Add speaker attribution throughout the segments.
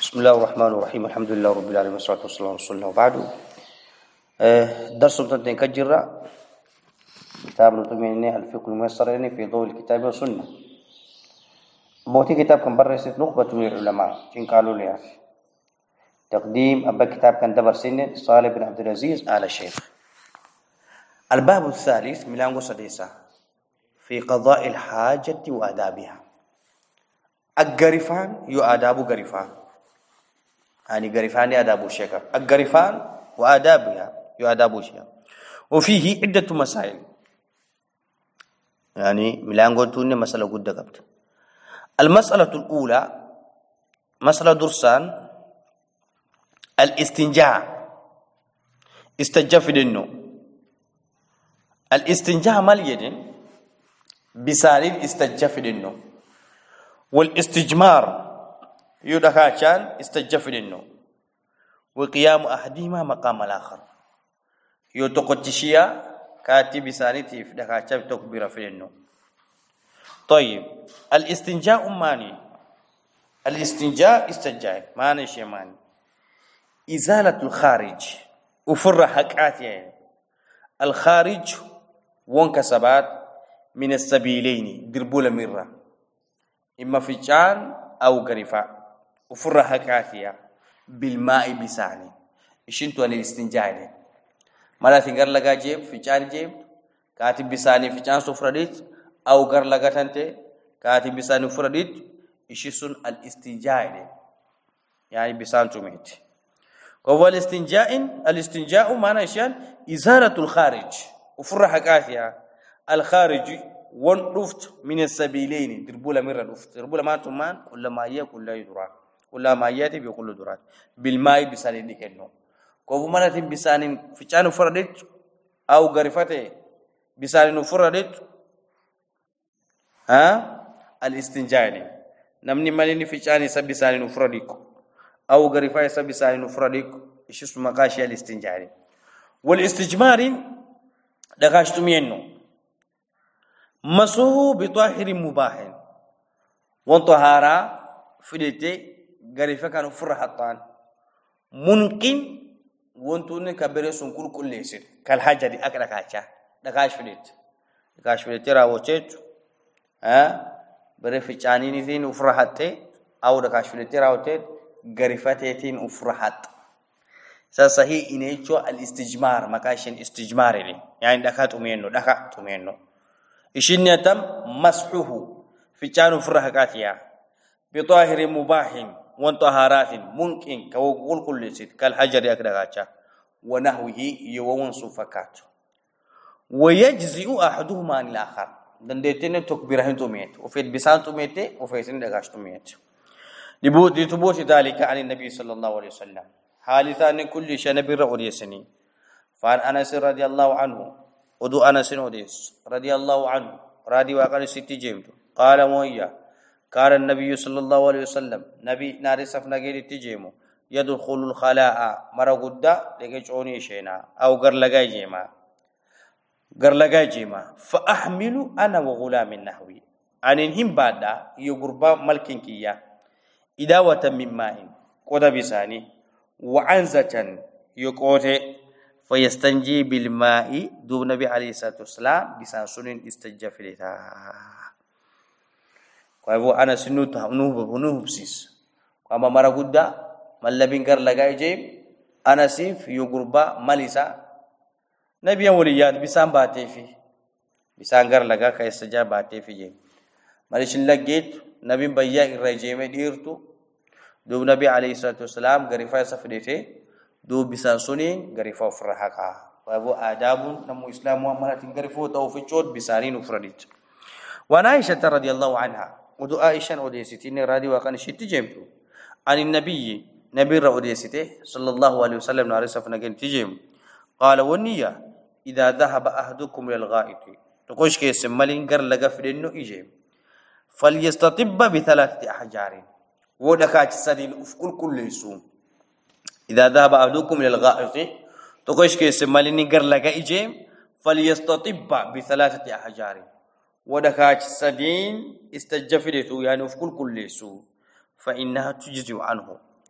Speaker 1: بسم الله الرحمن الرحيم الحمد لله رب العالمين والصلاة والسلام على رسول الله وبعد درس متن كجرة كتاب نطمئن الفقه الميسر في ضوء الكتاب والسنة موتي كتاب كان برست نخبة من العلماء إن قالوا لي تقديم أبا كتاب كان دبر سنة صالح بن عبد العزيز آل الشيخ الباب الثالث ميلانغو سديسة في قضاء الحاجة وآدابها الغرفان يؤداب غرفان يعني غرفان آداب الشيخ الغرفان وآدابها يؤداب الشيخ وفيه عدة مسائل يعني ميلانغو توني مسألة قد قبت المسألة الأولى مسألة درسان الاستنجاء استنجاء في النوم الاستنجاء مال يدين بسالين استنجاء في النوم والاستجمار يدخاشان استنجاء في النوم وقيام أحدهما مقام الآخر يتقدشيا كاتب بسالتي في دخاشان تكبير في النوم. طيب الاستنجاء ماني الاستنجاء استنجاء ماني شيء ماني إزالة الخارج وفر حقات يعني الخارج وانكسبات من السبيلين دربول مرة إما في جان أو غرفة وفر حقاتها بالماء بساني إشنتو أن الاستنجاء مالا تنقر لغا جيب في جان جيب كاتب بساني في جان سفرديت أو غر لغا تنتي كاتب بساني فرديت إشيسون الاستنجاء يعني بسان تميت وهو الاستنجاء معنى شيء إزالة الخارج وفر حقاتها الخارج ونرفت من السبيلين دربولا مرة رفت دربولا ما تمان كل ما يأكل لا يدران كل ما يأتي بيقول دران بالماء بسالين ديكنو كوفو مالتي بسالين في كانوا فردت أو غرفته بسالين فردت الاستنجاء نمني مالين في كانوا سبسالين فردك أو غرفة سبسالين فردك إيش اسمه مقاشي الاستنجاء والاستجمار دغاشتم ينو مسوه بطاهر مباح وانطهارا فديتي غريفه كانوا فرحتان ممكن وانتون كبره سنكر كل يسير كالحاجه دي اكلا كاچا دغاش فديت راوچت برفچاني نيتين وفرحته او دغاش فديت راوچت غريفتين وفرحت صحيح انيچو الاستجمار مكاشن استجمار يعني دخاتومينو إشنيتم مسحه في كانوا فرحكاتيا بطاهر مباح وانطهارات ممكن كوقول كل شيء كالحجر يكدغاچا ونحوه يوون صفكات ويجزئ احدهما عن الاخر دندتين تكبيرهن توميت وفي بسان توميت وفي سن دغاش توميت لبوت ذلك عن النبي صلى الله عليه وسلم حالثان كل شيء نبي رؤيسني فعن انس رضي الله عنه ودو أنس وديس رضي الله عنه رادي وقال ستي جيمتو قال مويا قال النبي صلى الله عليه وسلم نبي نارسف نغير تجيمو يدخل الخلاء مرغدا لغچوني شينا او غر جيما فاحمل انا وغلام النحوي انهم بعد يغربا ملكنكيا اداوه من ماء قد بساني وعنزه يقوته فيستنجي بالماء دون النبي عليه الصلاه والسلام بسانسون استجفلتا كايبو انا سنوت نوح بسيس كما مرغدا ملبينغر لغايجيم انا سيف يغربا ماليسا نبي وليات بسان باتي في بسانغر لغا كايسجا باتي في جيم مالشن لغيت نبي بيا الرجيم ديرتو دو النبي عليه الصلاه والسلام غريفا سفديته دو بسانسوني غريفو فرحقا وابو آداب نمو إسلام وامرات غريفو توفيقود بسانين وفرديت وانا عائشة رضي الله عنها ودو عائشة وديستين رادي وقان شت جيمتو عن النبي نبي روديسته صلى الله عليه وسلم نارسف نغن تجيم قال ونيا إذا ذهب أحدكم إلى الغائط تقوش كيس مالين غر لغا فدنو يجيم فليستطب بثلاثة أحجار ودكاج سدين افكل كل يسوم إذا ذهب أحدكم إلى الغائط تقوش كيس مالين غر لغا يجيم فليستطب بثلاثة أحجار ودكاج سدين استجفدتو يعني افكل كل يسوم فإنها تجزي عنه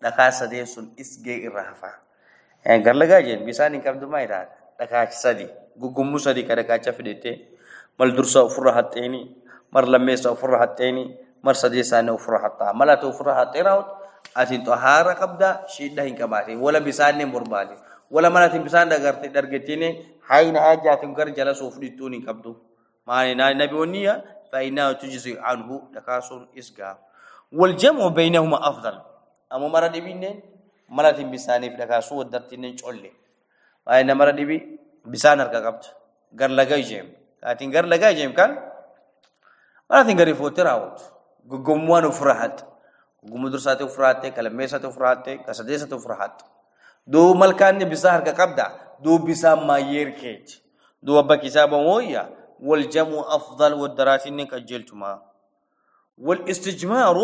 Speaker 1: دكا سديسون إسجى الرهفة يعني قال لجاجين بيساني كابدو ما يراد دكا سدي قوم سدي كدكا شفدته مال درسا فرحت تاني مر لميسا فرحت تاني مر سديسانه فرحت تا ملا تو فرحت تراوت أتين طهارة كبدا شيء ده كباتي ولا بيساني مربالي ولا ملا تين بيسان دعارتي درجتينه حين حاجة تنكر جلس وفديتوني كابدو ما نبي ونيا فإنه تجزي عنه دكاسون إسجا والجمع بينهما أفضل أما مرة دبينين مرة تين بيساني في دكاسو ودرتينين شولي وأنا مرة دبي بيسان هركبت غير لجاي جيم أتين غير لجاي جيم كان مرة تين غير فوتراوت قوموان وفرحت قوم درسات وفرحت كلمات وفرحت كسديسات وفرحت دو ملكان بيسان هركبت دو بيسان ما يركيج دو أبا كتابه ويا والجمع أفضل والدراسين كجلتما والاستجمار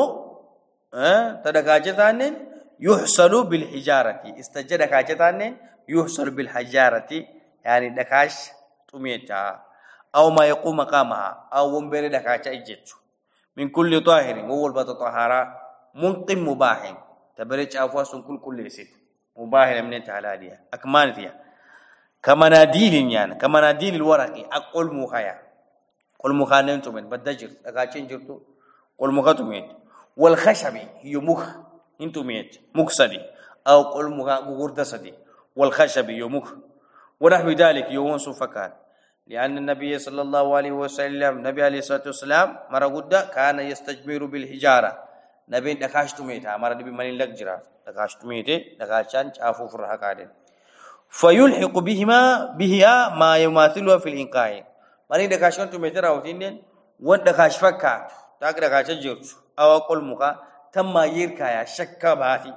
Speaker 1: تدكاجتان يحصل بالحجارة استجدكاجتان يحصل بالحجارة يعني دكاش تميتا أو ما يقوم مقامها أو ومبر دكاش إجت من كل طاهر هو البطهارة منقم مباح تبرج أفواس كل ست مباح من التعالى أكمان فيها كمناديل يعني كمناديل الورقي أقول مخايا قل مخانين تومين بدجر أكاشين جرتو قل مخاتومين والخشب هي مخ انتوميت مكسدي أو قل مغورد سدي والخشب هي مخ ونحو ذلك يوم سفكان لأن النبي صلى الله عليه وسلم نبي عليه الصلاة والسلام مرقود كان يستجمر بالحجارة نبي دكاشتوميتها مرة نبي منين لجرا دكاشتوميته دكاشان شافوا فرح كادن فيلحق بها ما يماثلها في الإنقاذ ماني دكاشون توميترا وتيندين وان دكاش فكا تاك دكاش جرت أو أقول مكا تم يركايا شكا باتي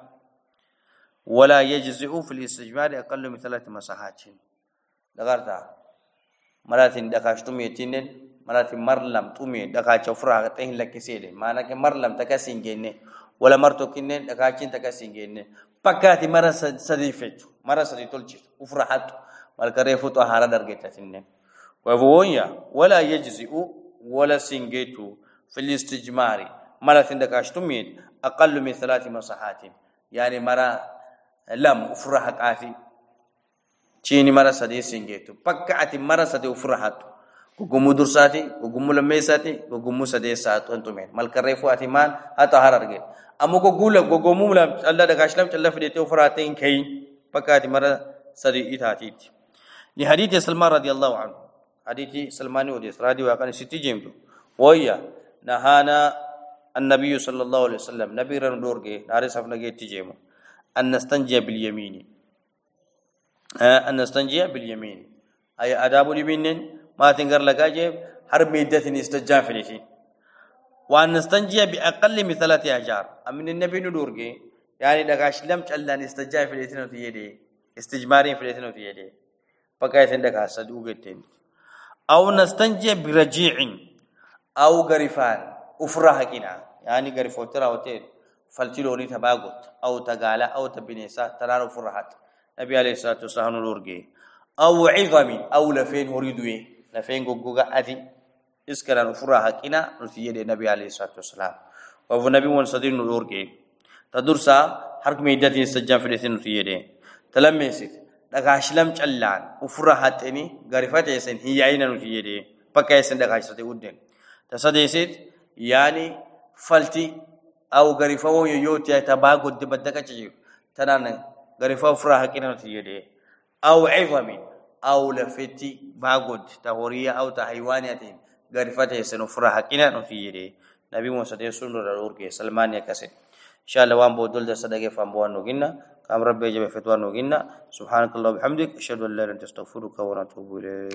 Speaker 1: ولا يجزئ في الاستجمار أقل من 3 مساحات دغرتا مراتين دكاش توميتيندين مراتين مرلم تومي دكاش فرا تين لك سيده معناه كمرلم تكاسينجينه ولا مرتوكينين دكاشين تكاسينجينه بكاتي مرة سديفت مرة سديتولج وفرحت والكريفو طهارة درجتين وفويا ولا يجزئ ولا سنجيتو في الاستجمار مرة دكاشتميت أقل من 3 مساحات يعني مرة لم وفرحت آتي تشيني مرة سدي سنجيتو بكاتي مرة سدي وفرحت وقوم درساتي وقوم لميساتي وقوم سدي سات وانتمين مالكريفو آتيمان أطهارة درجت أما كقول كقوموا لا الله دكاشلم الله في ديته فراتين كين بكاتي مرة سدي إتاتيت لحديث سلمان رضي الله عنه حديث سلمان وديس رادي وكان ستي جيمتو ويا نهانا النبي صلى الله عليه وسلم نبي رندورجي نارس أفنى جيت جيمو أن نستنجي باليمين أن نستنجي باليمين أي أداب اليمين ما تنقر لكاجيب حرب ميدة استجان فليتي وأن نستنجي بأقل من 3 أحجار أمن النبي ندورجي يعني دكاش لم تلا نستجان فليتنا في يدي استجمارين فليتنا في يدي بكايت عندك حسد وقتين أو نستنجي برجيع أو غريفان أفرح كنا يعني غريفو ترى وتين فلتلوني تباغت أو تقالا أو تبنيسا ترى فرحت نبي عليه الصلاة والسلام نورجي أو عظم أو لفين وريدوي لفين جوجا أدي إسكال أفرح كنا نتيجة النبي عليه الصلاة والسلام وهو نبي ونصدير نورجي تدرسا حرك ميدة استجاب في الاثنين نتيجة تلمسيت دكاشلم چلان وفرحت إني غريفات يسن هي عينا نتيجة بكا يسن دكاش ودين تصديسيت يعني فلتي أو غريفة يوتي تباغد دبدك تجيب تنان غريفة فرح كنا نتيجة أو عظم أو لفتي باغد تهورية أو تحيوانية غريفات يسن فرح كنا نتيجة نبي موسى يسون رورك سلمان يكسر إن شاء الله وان بودل تصدق فامبوان نوجينا كام ربي جب فتوان نوجينا سبحانك الله وبحمدك أشهد أن لا إله إلا أنت أستغفرك وأتوب إليك.